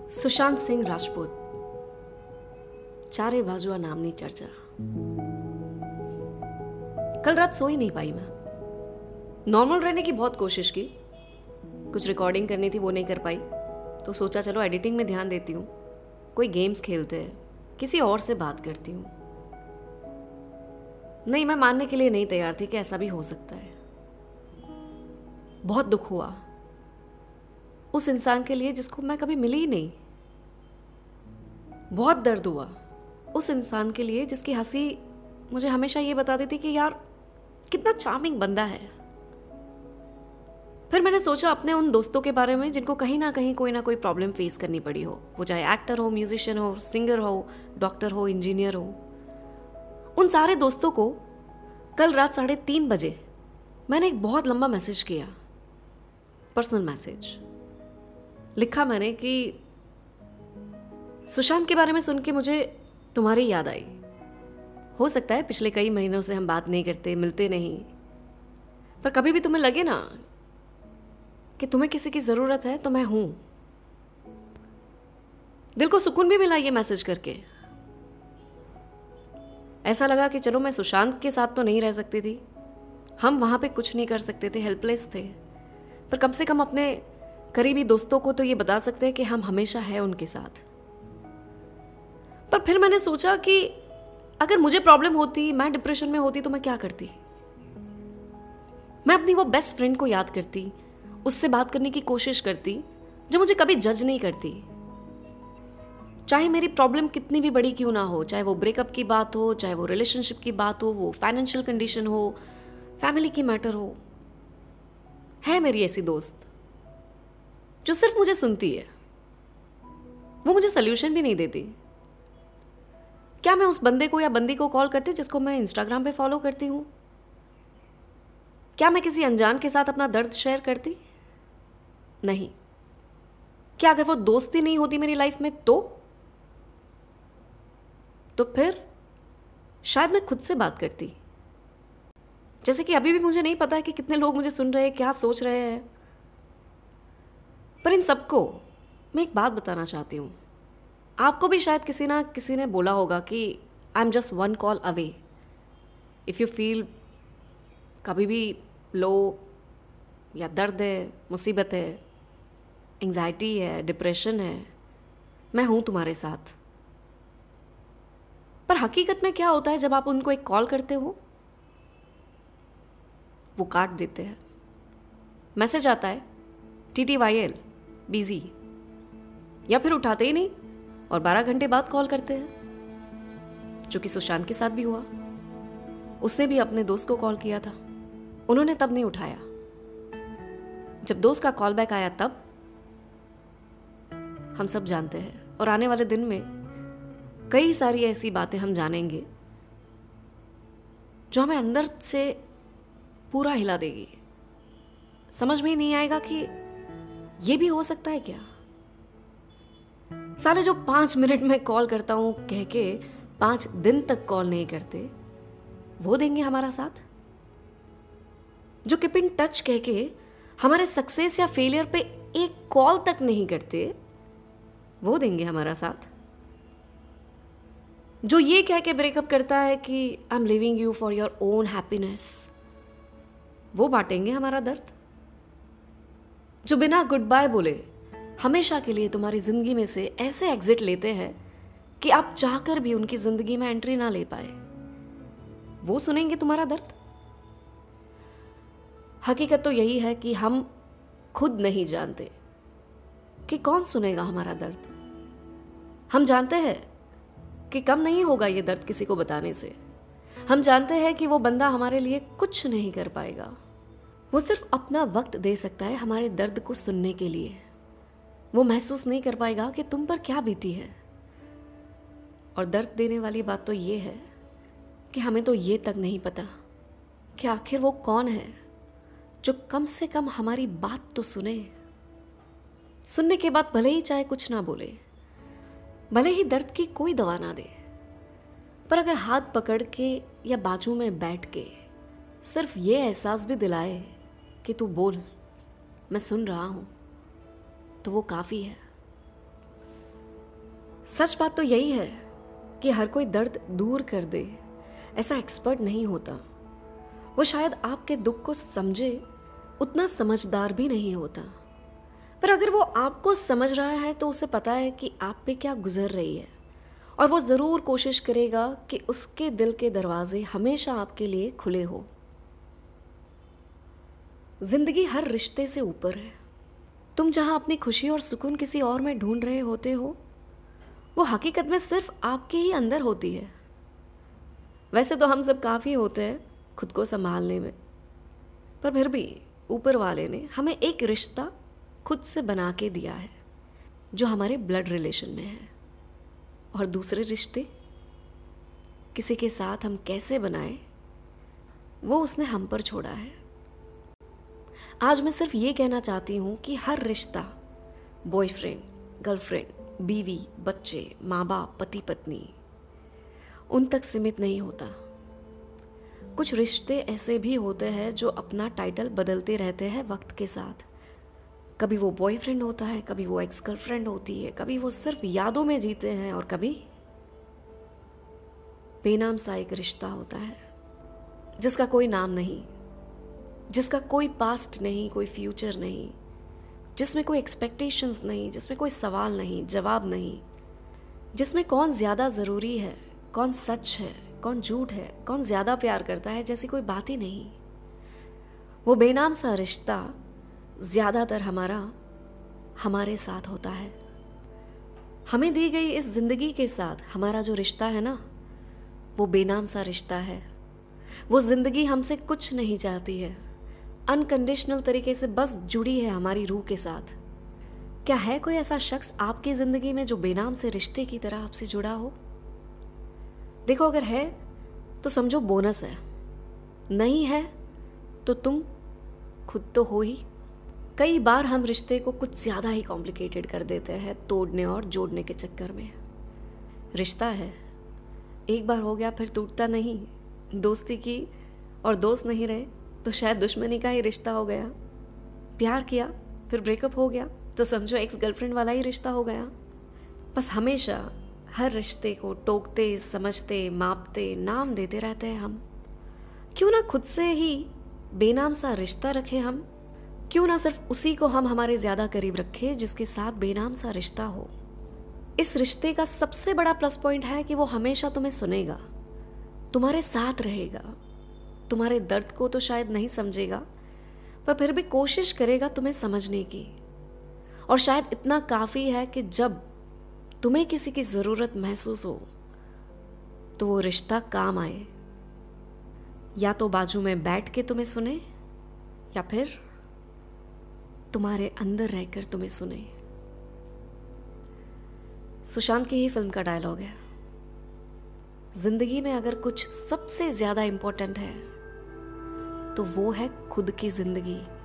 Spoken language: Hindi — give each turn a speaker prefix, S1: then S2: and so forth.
S1: सुशांत सिंह राजपूत, चारे बाजुआ नामनी चर्चा। कल रात सो ही नहीं पाई मैं। नॉर्मल रहने की बहुत कोशिश की, कुछ रिकॉर्डिंग करनी थी वो नहीं कर पाई, तो सोचा चलो एडिटिंग में ध्यान देती हूँ, कोई गेम्स खेलते हैं, किसी और से बात करती हूँ। नहीं, मैं मानने के लिए नहीं तैयार थी कि ऐसा भी हो सकता है। बहुत दुख हुआ उस इंसान के लिए जिसको मैं कभी मिली ही नहीं। बहुत दर्द हुआ उस इंसान के लिए जिसकी हंसी मुझे हमेशा ये बताती थी कि यार कितना चार्मिंग बंदा है। फिर मैंने सोचा अपने उन दोस्तों के बारे में जिनको कहीं ना कहीं कोई ना कोई प्रॉब्लम फेस करनी पड़ी हो, वो चाहे एक्टर हो, म्यूजिशियन हो, सिंगर हो, डॉक्टर हो, इंजीनियर हो। उन सारे दोस्तों को कल रात 3:30 बजे मैंने एक बहुत लंबा मैसेज किया, पर्सनल मैसेज। लिखा मैंने कि सुशांत के बारे में सुन के मुझे तुम्हारी याद आई। हो सकता है पिछले कई महीनों से हम बात नहीं करते, मिलते नहीं, पर कभी भी तुम्हें लगे ना कि तुम्हें किसी की ज़रूरत है तो मैं हूं। दिल को सुकून भी मिला ये मैसेज करके। ऐसा लगा कि चलो मैं सुशांत के साथ तो नहीं रह सकती थी, हम वहां पे कुछ नहीं कर सकते थे, हेल्पलेस थे, पर कम से कम अपने करीबी दोस्तों को तो ये बता सकते हैं कि हम हमेशा हैं उनके साथ। पर फिर मैंने सोचा कि अगर मुझे प्रॉब्लम होती, मैं डिप्रेशन में होती, तो मैं क्या करती? मैं अपनी वो बेस्ट फ्रेंड को याद करती, उससे बात करने की कोशिश करती जो मुझे कभी जज नहीं करती। चाहे मेरी प्रॉब्लम कितनी भी बड़ी क्यों ना हो, चाहे वो ब्रेकअप की बात हो, चाहे वो रिलेशनशिप की बात हो, वो फाइनेंशियल कंडीशन हो, फैमिली की मैटर हो, है मेरी ऐसी दोस्त जो सिर्फ मुझे सुनती है, वो मुझे सोल्यूशन भी नहीं देती। क्या मैं उस बंदे को या बंदी को कॉल करती जिसको मैं इंस्टाग्राम पे फॉलो करती हूँ? क्या मैं किसी अनजान के साथ अपना दर्द शेयर करती? नहीं। क्या अगर वो दोस्ती नहीं होती मेरी लाइफ में तो फिर शायद मैं खुद से बात करती। जैसे कि अभी भी मुझे नहीं पता है कि कितने लोग मुझे सुन रहे हैं, क्या सोच रहे हैं, पर इन सबको मैं एक बात बताना चाहती हूँ। आपको भी शायद किसी ने बोला होगा कि I am just one call away. If you feel कभी भी लो या दर्द है, मुसीबत है, एंग्जाइटी है, डिप्रेशन है, मैं हूँ तुम्हारे साथ। पर हकीकत में क्या होता है जब आप उनको एक कॉल करते हो? वो काट देते हैं। मैसेज आता है TTYL बिजी, या फिर उठाते ही नहीं और 12 घंटे बाद कॉल करते हैं, जो कि सुशांत के साथ भी हुआ। उसने भी अपने दोस्त को कॉल किया था, उन्होंने तब नहीं उठाया। जब दोस्त का कॉल बैक आया तब हम सब जानते हैं, और आने वाले दिन में कई सारी ऐसी बातें हम जानेंगे जो हमें अंदर से पूरा हिला देगी। समझ में ही नहीं आएगा कि ये भी हो सकता है क्या। साले जो 5 मिनट में कॉल करता हूं कह के 5 दिन तक कॉल नहीं करते, वो देंगे हमारा साथ। जो कीप इन टच कह के हमारे सक्सेस या फेलियर पे एक कॉल तक नहीं करते, वो देंगे हमारा साथ। जो ये कह के ब्रेकअप करता है कि I am living you for your own happiness, वो बांटेंगे हमारा दर्द। जो बिना गुड बाय बोले हमेशा के लिए तुम्हारी जिंदगी में से ऐसे एग्जिट लेते हैं कि आप चाहकर भी उनकी जिंदगी में एंट्री ना ले पाए, वो सुनेंगे तुम्हारा दर्द। हकीकत तो यही है कि हम खुद नहीं जानते कि कौन सुनेगा हमारा दर्द। हम जानते हैं कि कम नहीं होगा ये दर्द किसी को बताने से। हम जानते हैं कि वो बंदा हमारे लिए कुछ नहीं कर पाएगा, वो सिर्फ अपना वक्त दे सकता है हमारे दर्द को सुनने के लिए। वो महसूस नहीं कर पाएगा कि तुम पर क्या बीती है। और दर्द देने वाली बात तो ये है कि हमें तो ये तक नहीं पता कि आखिर वो कौन है जो कम से कम हमारी बात तो सुने। सुनने के बाद भले ही चाहे कुछ ना बोले, भले ही दर्द की कोई दवा ना दे, पर अगर हाथ पकड़ के या बाजू में बैठ के सिर्फ ये एहसास भी दिलाए कि तू बोल, मैं सुन रहा हूं, तो वो काफ़ी है। सच बात तो यही है कि हर कोई दर्द दूर कर दे ऐसा एक्सपर्ट नहीं होता। वो शायद आपके दुख को समझे उतना समझदार भी नहीं होता, पर अगर वो आपको समझ रहा है तो उसे पता है कि आप पे क्या गुजर रही है, और वो ज़रूर कोशिश करेगा कि उसके दिल के दरवाजे हमेशा आपके लिए खुले हो। जिंदगी हर रिश्ते से ऊपर है। तुम जहाँ अपनी खुशी और सुकून किसी और में ढूंढ रहे होते हो, वो हकीकत में सिर्फ आपके ही अंदर होती है। वैसे तो हम सब काफ़ी होते हैं खुद को संभालने में, पर फिर भी ऊपर वाले ने हमें एक रिश्ता खुद से बना के दिया है जो हमारे ब्लड रिलेशन में है, और दूसरे रिश्ते किसी के साथ हम कैसे बनाए वो उसने हम पर छोड़ा है। आज मैं सिर्फ ये कहना चाहती हूँ कि हर रिश्ता, बॉयफ्रेंड, गर्लफ्रेंड, बीवी, बच्चे, माँ बाप, पति पत्नी, उन तक सीमित नहीं होता। कुछ रिश्ते ऐसे भी होते हैं जो अपना टाइटल बदलते रहते हैं वक्त के साथ। कभी वो बॉयफ्रेंड होता है, कभी वो एक्स गर्लफ्रेंड होती है, कभी वो सिर्फ यादों में जीते हैं, और कभी बेनाम सा एक रिश्ता होता है जिसका कोई नाम नहीं, जिसका कोई पास्ट नहीं, कोई फ्यूचर नहीं, जिसमें कोई एक्सपेक्टेशंस नहीं, जिसमें कोई सवाल नहीं, जवाब नहीं, जिसमें कौन ज़्यादा ज़रूरी है, कौन सच है, कौन झूठ है, कौन ज़्यादा प्यार करता है, जैसी कोई बात ही नहीं। वो बेनाम सा रिश्ता ज़्यादातर हमारे साथ होता है। हमें दी गई इस ज़िंदगी के साथ हमारा जो रिश्ता है ना, वो बेनाम सा रिश्ता है। वो ज़िंदगी हमसे कुछ नहीं चाहती है, अनकंडीशनल तरीके से बस जुड़ी है हमारी रूह के साथ। क्या है कोई ऐसा शख्स आपकी ज़िंदगी में जो बेनाम से रिश्ते की तरह आपसे जुड़ा हो? देखो, अगर है तो समझो बोनस है, नहीं है तो तुम खुद तो हो ही। कई बार हम रिश्ते को कुछ ज़्यादा ही कॉम्प्लिकेटेड कर देते हैं तोड़ने और जोड़ने के चक्कर में। रिश्ता है, एक बार हो गया फिर टूटता नहीं। दोस्ती की और दोस्त नहीं रहे तो शायद दुश्मनी का ही रिश्ता हो गया। प्यार किया फिर ब्रेकअप हो गया तो समझो एक्स गर्लफ्रेंड वाला ही रिश्ता हो गया। बस हमेशा हर रिश्ते को टोकते, समझते, मापते, नाम देते रहते हैं हम। क्यों ना खुद से ही बेनाम सा रिश्ता रखें हम? क्यों ना सिर्फ उसी को हम हमारे ज़्यादा करीब रखें जिसके साथ बेनाम सा रिश्ता हो? इस रिश्ते का सबसे बड़ा प्लस पॉइंट है कि वो हमेशा तुम्हें सुनेगा, तुम्हारे साथ रहेगा। तुम्हारे दर्द को तो शायद नहीं समझेगा, पर फिर भी कोशिश करेगा तुम्हें समझने की। और शायद इतना काफ़ी है कि जब तुम्हें किसी की ज़रूरत महसूस हो तो वो रिश्ता काम आए। या तो बाजू में बैठ के तुम्हें सुने, या फिर तुम्हारे अंदर रहकर तुम्हें सुने। सुशांत की ही फिल्म का डायलॉग है, जिंदगी में अगर कुछ सबसे ज़्यादा इम्पोर्टेंट है तो वो है खुद की जिंदगी।